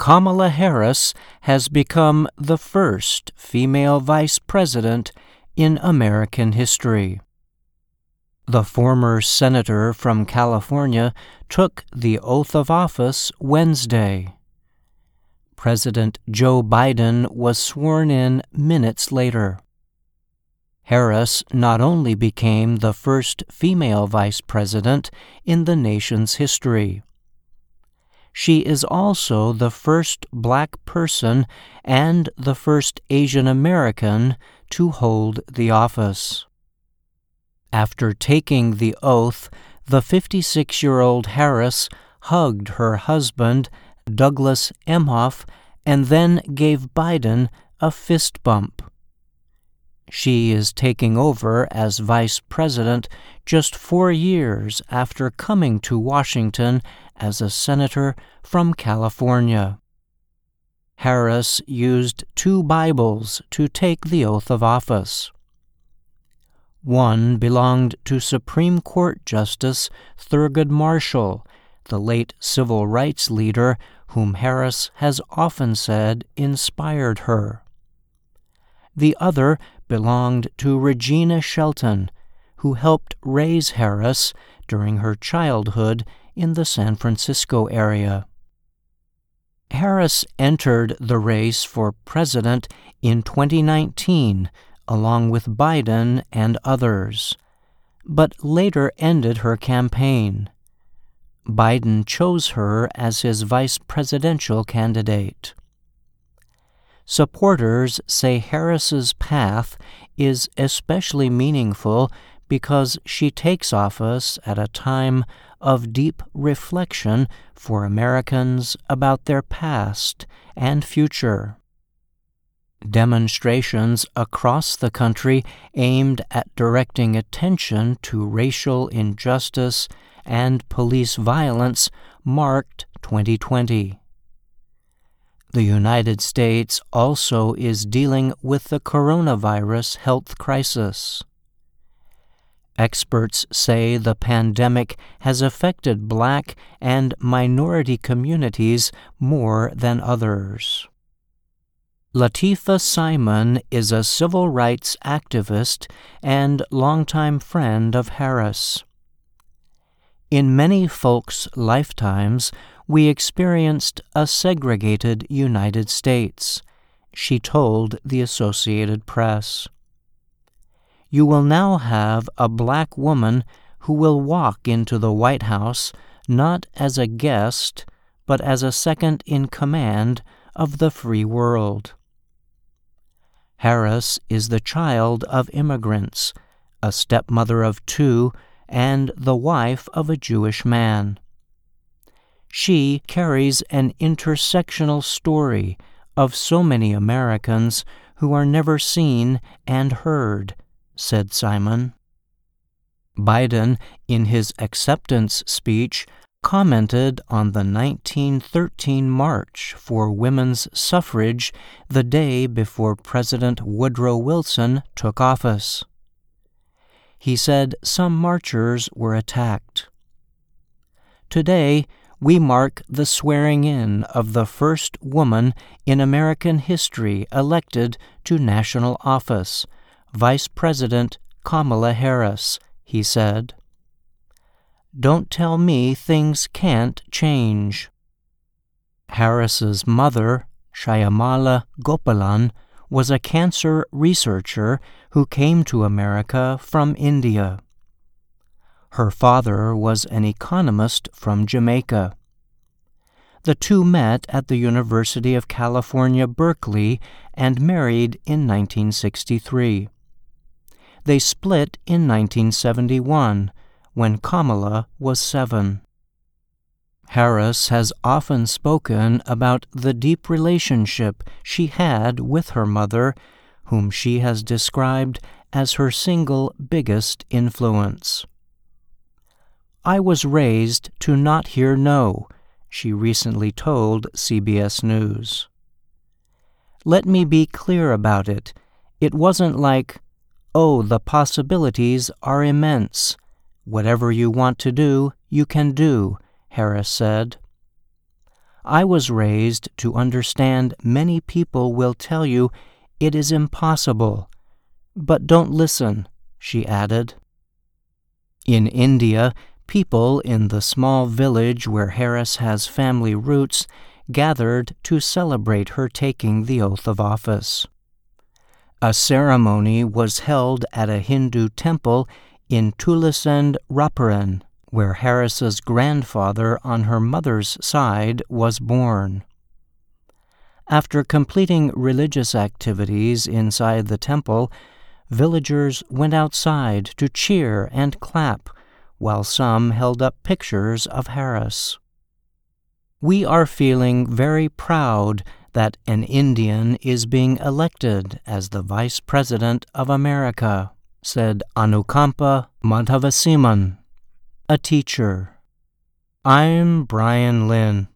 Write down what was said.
Kamala Harris has become the first female vice president in American history. The former senator from California took the oath of office Wednesday. President Joe Biden was sworn in minutes later. Harris not only became the first female vice president in the nation's history, she is also the first black person and the first Asian American to hold the office. After taking the oath, the 56-year-old Harris hugged her husband, Douglas Emhoff, and then gave Biden a fist bump. She is taking over as vice president just 4 years after coming to Washington as a senator from California. Harris used 2 Bibles to take the oath of office. One belonged to Supreme Court Justice Thurgood Marshall, the late civil rights leader whom Harris has often said inspired her. The other belonged to Regina Shelton, who helped raise Harris during her childhood in the San Francisco area. Harris entered the race for president in 2019 along with Biden and others, but later ended her campaign. Biden chose her as his vice presidential candidate. Supporters say Harris's path is especially meaningful because she takes office at a time of deep reflection for Americans about their past and future. Demonstrations across the country aimed at directing attention to racial injustice and police violence marked 2020. The United States also is dealing with the coronavirus health crisis. Experts say the pandemic has affected Black and minority communities more than others. Latifah Simon is a civil rights activist and longtime friend of Harris. In many folks' lifetimes, we experienced a segregated United States, she told the Associated Press. You will now have a black woman who will walk into the White House not as a guest, but as a second in command of the free world. Harris is the child of immigrants, a stepmother of 2, and the wife of a Jewish man. She carries an intersectional story of so many Americans who are never seen and heard, said Simon. Biden, in his acceptance speech, commented on the 1913 March for Women's Suffrage the day before President Woodrow Wilson took office. He said some marchers were attacked. Today, we mark the swearing-in of the first woman in American history elected to national office, Vice President Kamala Harris, he said. Don't tell me things can't change. Harris's mother, Shyamala Gopalan, was a cancer researcher who came to America from India. Her father was an economist from Jamaica. The two met at the University of California, Berkeley, and married in 1963. They split in 1971, when Kamala was 7. Harris has often spoken about the deep relationship she had with her mother, whom she has described as her single biggest influence. I was raised to not hear no, she recently told CBS News. Let me be clear about it. It wasn't like, oh, the possibilities are immense. Whatever you want to do, you can do, Harris said. I was raised to understand many people will tell you it is impossible. But don't listen," she added. In India, people in the small village where Harris has family roots gathered to celebrate her taking the oath of office. A ceremony was held at a Hindu temple in Tulasend-Rapuran, where Harris's grandfather on her mother's side was born. After completing religious activities inside the temple, villagers went outside to cheer and clap, while some held up pictures of Harris. "We are feeling very proud that an Indian is being elected as the Vice President of America," said Anukampa Madhavasiman, a teacher. I'm Brian Lynn.